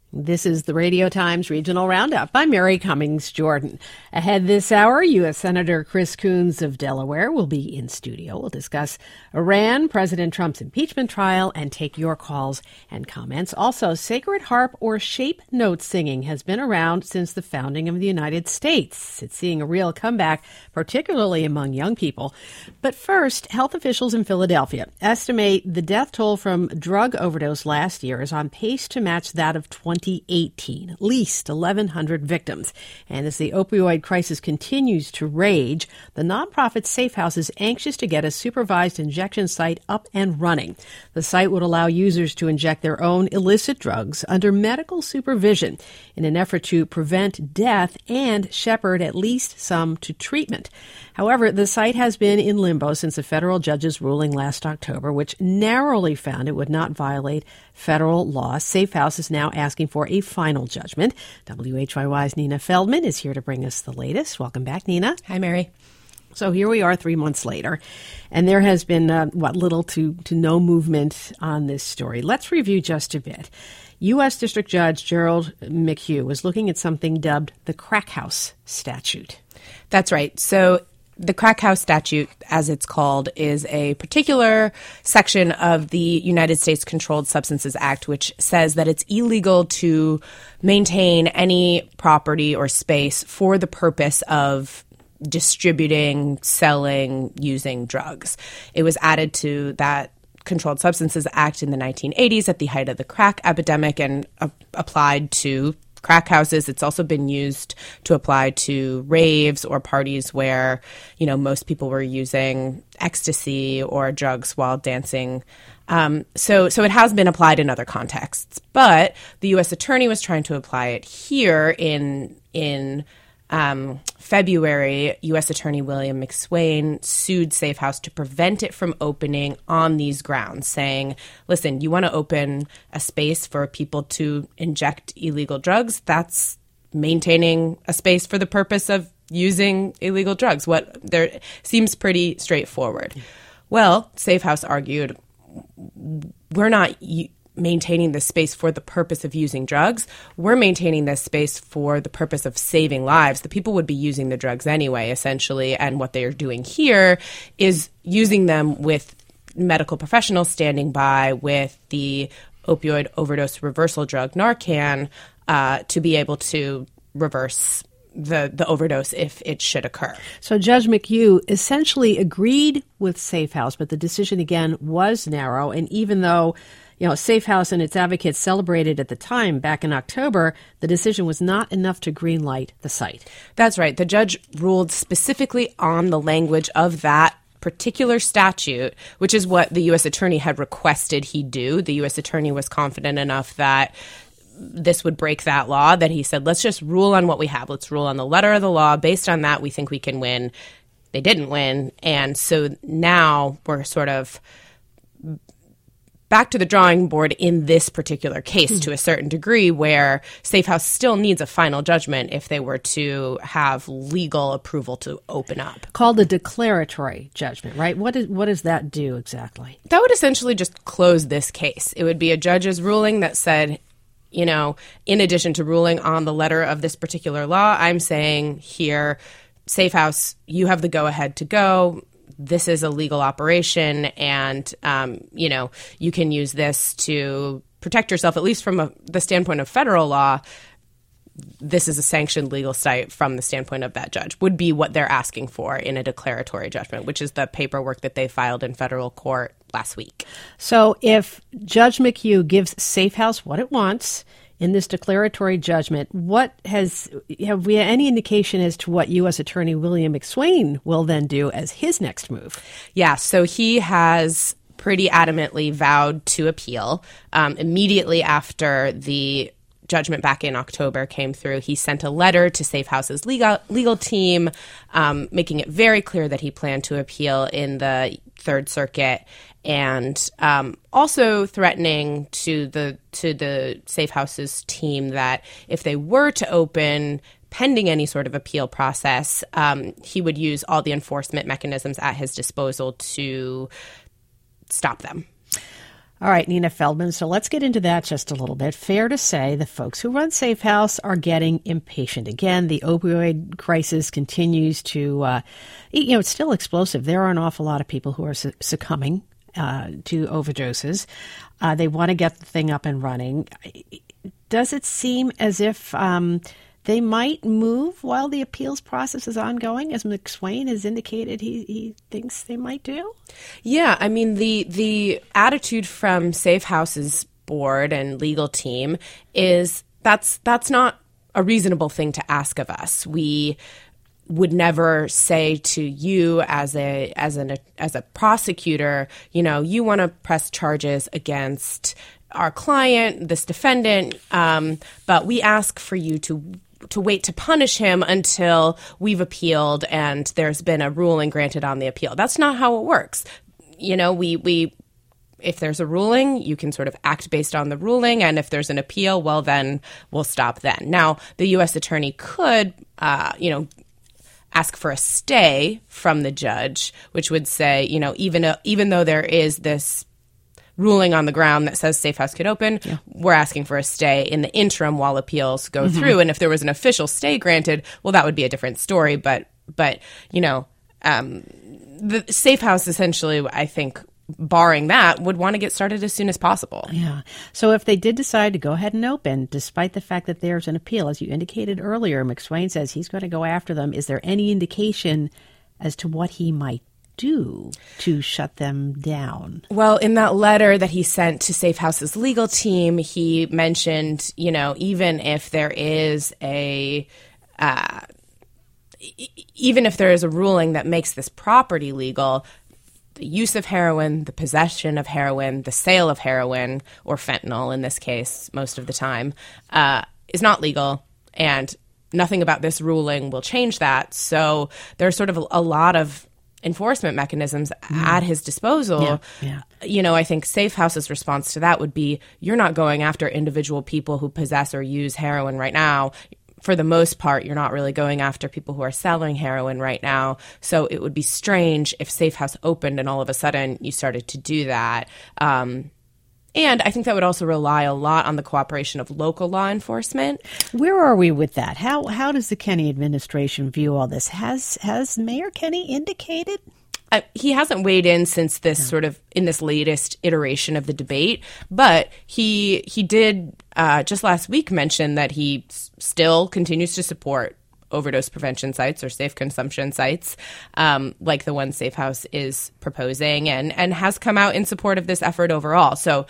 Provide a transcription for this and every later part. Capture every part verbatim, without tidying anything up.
This is the Radio Times Regional Roundup. I'm Mary Cummings Jordan. Ahead this hour, U S. Senator Chris Coons of Delaware will be in studio. We'll discuss Iran, President Trump's impeachment trial, and take your calls and comments. Also, sacred harp or shape note singing has been around since the founding of the United States. It's seeing a real comeback, particularly among young people. But first, health officials in Philadelphia estimate the death toll from drug overdose last year is on pace to match that of twenty eighteen, at least eleven hundred victims. And as the opioid crisis continues to rage, the nonprofit Safe House is anxious to get a supervised injection site up and running. The site would allow users to inject their own illicit drugs under medical supervision in an effort to prevent death and shepherd at least some to treatment. However, the site has been in limbo since a federal judge's ruling last October, which narrowly found it would not violate federal law. Safe House is now asking for a final judgment. W H Y Y's Nina Feldman is here to bring us the latest. Welcome back, Nina. Hi, Mary. So here we are three months later, and there has been, uh, what, little to, to no movement on this story. Let's review just a bit. U S. District Judge Gerald McHugh was looking at something dubbed the Crack House Statute. That's right. So the Crack House Statute, as it's called, is a particular section of the United States Controlled Substances Act, which says that it's illegal to maintain any property or space for the purpose of distributing, selling, using drugs. It was added to that Controlled Substances Act in the nineteen eighties at the height of the crack epidemic and uh, applied to crack houses. It's also been used to apply to raves or parties where, you know, most people were using ecstasy or drugs while dancing. Um, so, so it has been applied in other contexts. But the U S attorney was trying to apply it here in in um, February. U S Attorney William McSwain sued Safe House to prevent it from opening on these grounds, saying, listen, you want to open a space for people to inject illegal drugs? That's maintaining a space for the purpose of using illegal drugs. What there seems pretty straightforward. Well, Safe House argued, we're not y- maintaining this space for the purpose of using drugs. We're maintaining this space for the purpose of saving lives. The people would be using the drugs anyway, essentially, and what they are doing here is using them with medical professionals standing by with the opioid overdose reversal drug Narcan uh, to be able to reverse the, the overdose if it should occur. So Judge McHugh essentially agreed with Safe House, but the decision, again, was narrow. And even though, you know, Safe House and its advocates celebrated at the time back in October, the decision was not enough to greenlight the site. That's right. The judge ruled specifically on the language of that particular statute, which is what the U S attorney had requested he do. The U S attorney was confident enough that this would break that law that he said, let's just rule on what we have. Let's rule on the letter of the law. Based on that, we think we can win. They didn't win. And so now we're sort of back to the drawing board in this particular case mm. to a certain degree, where Safe House still needs a final judgment if they were to have legal approval to open up. Called a declaratory judgment, right? What, is, what does that do exactly? That would essentially just close this case. It would be a judge's ruling that said, you know, in addition to ruling on the letter of this particular law, I'm saying here, Safe House, you have the go-ahead to go. This is a legal operation, and, um, you know, you can use this to protect yourself, at least from a, the standpoint of federal law. This is a sanctioned legal site from the standpoint of that judge, would be what they're asking for in a declaratory judgment, which is the paperwork that they filed in federal court last week. So if Judge McHugh gives Safe House what it wants in this declaratory judgment, what has have we any indication as to what U S Attorney William McSwain will then do as his next move? Yeah, so he has pretty adamantly vowed to appeal. Um, immediately after the judgment back in October came through, he sent a letter to Safe House's legal legal team, um, making it very clear that he planned to appeal in the Third Circuit, and um, also threatening to the to the Safe House's team that if they were to open pending any sort of appeal process, um, he would use all the enforcement mechanisms at his disposal to stop them. All right, Nina Feldman. So let's get into that just a little bit. Fair to say the folks who run Safe House are getting impatient. Again, the opioid crisis continues to, uh, you know, it's still explosive. There are an awful lot of people who are su- succumbing uh, to overdoses. Uh, they want to get the thing up and running. Does it seem as if um, they might move while the appeals process is ongoing, as McSwain has indicated he, he thinks they might do? Yeah, I mean, the the attitude from Safe House's board and legal team is that's that's not a reasonable thing to ask of us. We would never say to you as a as an as a prosecutor, you know, you want to press charges against our client, this defendant, um, but we ask for you to to wait to punish him until we've appealed and there's been a ruling granted on the appeal. That's not how it works. You know, we we if there's a ruling, you can sort of act based on the ruling, and if there's an appeal, well, then we'll stop then. Now, the U S attorney could, uh, you know, ask for a stay from the judge, which would say, you know, even uh, even though there is this ruling on the ground that says Safe House could open, yeah. we're asking for a stay in the interim while appeals go mm-hmm. through. And if there was an official stay granted, well, that would be a different story. But, but you know, um, the Safe House essentially, I think, barring that, would want to get started as soon as possible. Yeah. So if they did decide to go ahead and open, despite the fact that there's an appeal, as you indicated earlier, McSwain says he's going to go after them. Is there any indication as to what he might do to shut them down? Well, in that letter that he sent to Safe House's legal team, he mentioned, you know, even if there is a, uh, e- even if there is a ruling that makes this property legal, the use of heroin, the possession of heroin, the sale of heroin, or fentanyl in this case, most of the time, uh, is not legal, and nothing about this ruling will change that. So there's sort of a, a lot of enforcement mechanisms mm. at his disposal. Yeah, yeah. You know, I think Safe House's response to that would be, you're not going after individual people who possess or use heroin right now. For the most part, you're not really going after people who are selling heroin right now. So it would be strange if Safe House opened and all of a sudden you started to do that. Um, and I think that would also rely a lot on the cooperation of local law enforcement. Where are we with that? How how does the Kenney administration view all this? Has has Mayor Kenney indicated? Uh, he hasn't weighed in since this sort of in this latest iteration of the debate, but he he did uh, just last week mention that he s- still continues to support overdose prevention sites or safe consumption sites, um, like the one Safe House is proposing, and and has come out in support of this effort overall. So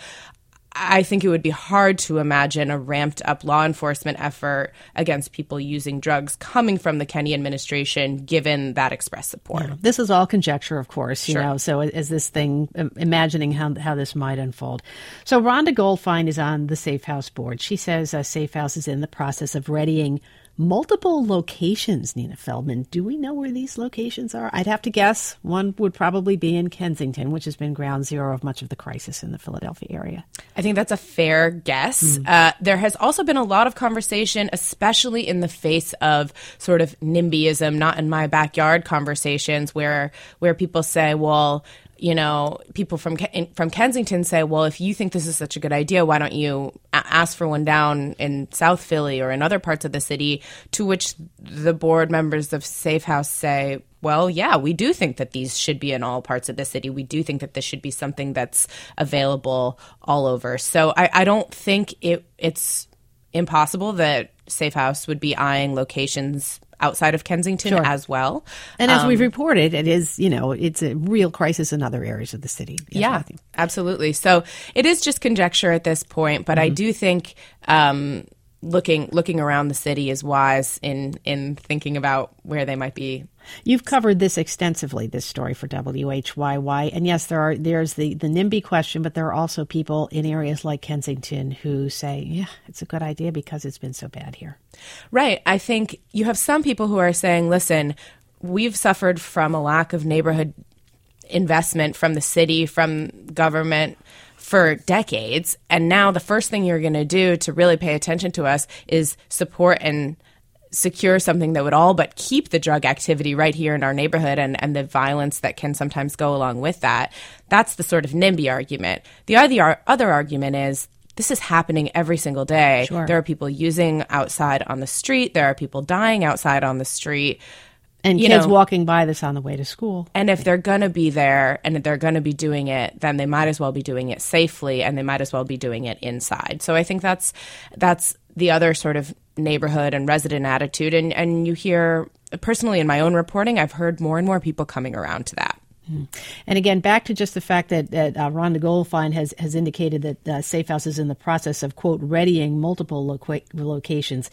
I think it would be hard to imagine a ramped up law enforcement effort against people using drugs coming from the Kenney administration, given that express support. Yeah. This is all conjecture, of course, you sure. know, so as this thing, imagining how how this might unfold. So Rhonda Goldfein is on the Safe House board. She says uh, Safe House is in the process of readying multiple locations, Nina Feldman. Do we know where these locations are? I'd have to guess one would probably be in Kensington, which has been ground zero of much of the crisis in the Philadelphia area. I think that's a fair guess. Mm. Uh, there has also been a lot of conversation, especially in the face of sort of NIMBYism, not in my backyard conversations, where where people say, well, you know, people from from Kensington say, well, if you think this is such a good idea, why don't you a- ask for one down in South Philly or in other parts of the city? To which the board members of Safe House say, well, yeah, we do think that these should be in all parts of the city. We do think that this should be something that's available all over. So I, I don't think it it's impossible that Safe House would be eyeing locations outside of Kensington sure. as well. And as um, we've reported, it is, you know, it's a real crisis in other areas of the city. Yeah, absolutely. So it is just conjecture at this point, but mm-hmm. I do think um, looking looking around the city is wise in in thinking about where they might be. You've covered this extensively, this story for W H Y Y. And yes, there are there's the, the NIMBY question, but there are also people in areas like Kensington who say, yeah, it's a good idea because it's been so bad here. Right. I think you have some people who are saying, listen, we've suffered from a lack of neighborhood investment from the city, from government for decades. And now the first thing you're going to do to really pay attention to us is support and secure something that would all but keep the drug activity right here in our neighborhood and, and the violence that can sometimes go along with that. That's the sort of NIMBY argument. The other, other argument is this is happening every single day. Sure. There are people using outside on the street. There are people dying outside on the street. And you kids know, walking by this on the way to school. And if they're going to be there and they're going to be doing it, then they might as well be doing it safely, and they might as well be doing it inside. So I think that's that's the other sort of neighborhood and resident attitude. And, and you hear, personally in my own reporting, I've heard more and more people coming around to that. And again, back to just the fact that, that uh, Rhonda Goldfein has, has indicated that uh, Safe House is in the process of, quote, readying multiple loca- locations.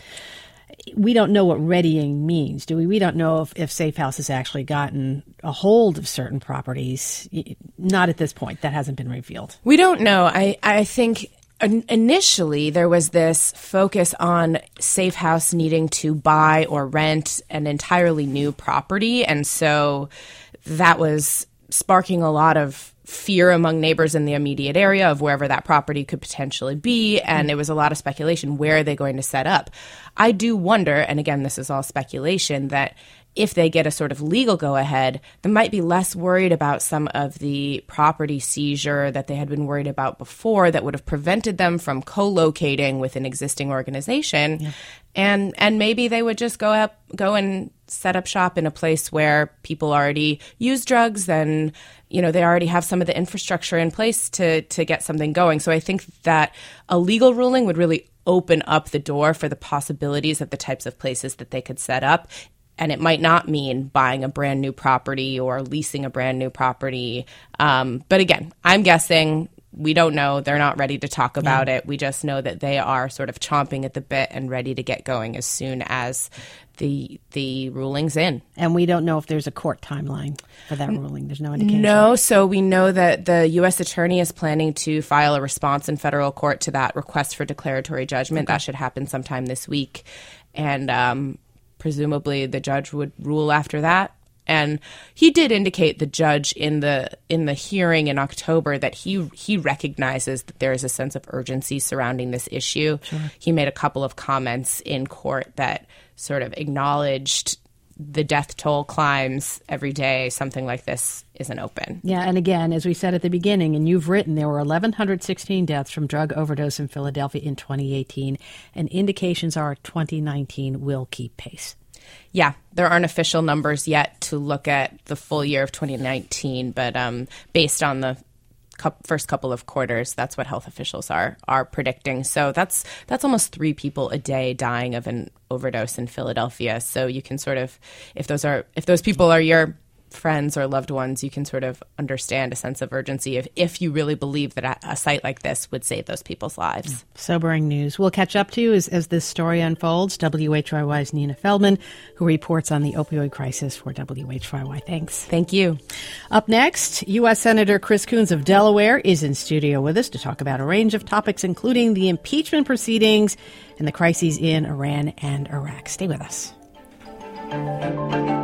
We don't know what readying means, do we? We don't know if, if Safe House has actually gotten a hold of certain properties. Not at this point. That hasn't been revealed. We don't know. I, I think initially there was this focus on Safe House needing to buy or rent an entirely new property. And so that was sparking a lot of fear among neighbors in the immediate area of wherever that property could potentially be. And it was a lot of speculation. Where are they going to set up? I do wonder, and again, this is all speculation, that if they get a sort of legal go-ahead, they might be less worried about some of the property seizure that they had been worried about before that would have prevented them from co-locating with an existing organization. Yeah. And and maybe they would just go up, go and set up shop in a place where people already use drugs, and you know they already have some of the infrastructure in place to to get something going. So I think that a legal ruling would really open up the door for the possibilities of the types of places that they could set up. And it might not mean buying a brand new property or leasing a brand new property. Um, but again, I'm guessing. We don't know. They're not ready to talk about yeah. it. We just know that they are sort of chomping at the bit and ready to get going as soon as the the ruling's in. And we don't know if there's a court timeline for that ruling. There's no indication. No. So we know that the U S attorney is planning to file a response in federal court to that request for declaratory judgment. Okay. That should happen sometime this week. And um, presumably the judge would rule after that. And he did indicate, the judge, in the in the hearing in October, that he he recognizes that there is a sense of urgency surrounding this issue. Sure. He made a couple of comments in court that sort of acknowledged the death toll climbs every day. Something like this isn't open. Yeah, and again, as we said at the beginning, and you've written, there were eleven sixteen deaths from drug overdose in Philadelphia in twenty eighteen, and indications are twenty nineteen will keep pace. Yeah, there aren't official numbers yet to look at the full year of twenty nineteen, but um, based on the cu- first couple of quarters, that's what health officials are are predicting. So that's that's almost three people a day dying of an overdose in Philadelphia. So you can sort of, if those are if those people are your friends or loved ones, you can sort of understand a sense of urgency if, if you really believe that a, a site like this would save those people's lives. Yeah. Sobering news. We'll catch up to you as, as this story unfolds. W H Y Y's Nina Feldman, who reports on the opioid crisis for W H Y Y. Thanks. Thank you. Up next, U S Senator Chris Coons of Delaware is in studio with us to talk about a range of topics, including the impeachment proceedings and the crises in Iran and Iraq. Stay with us.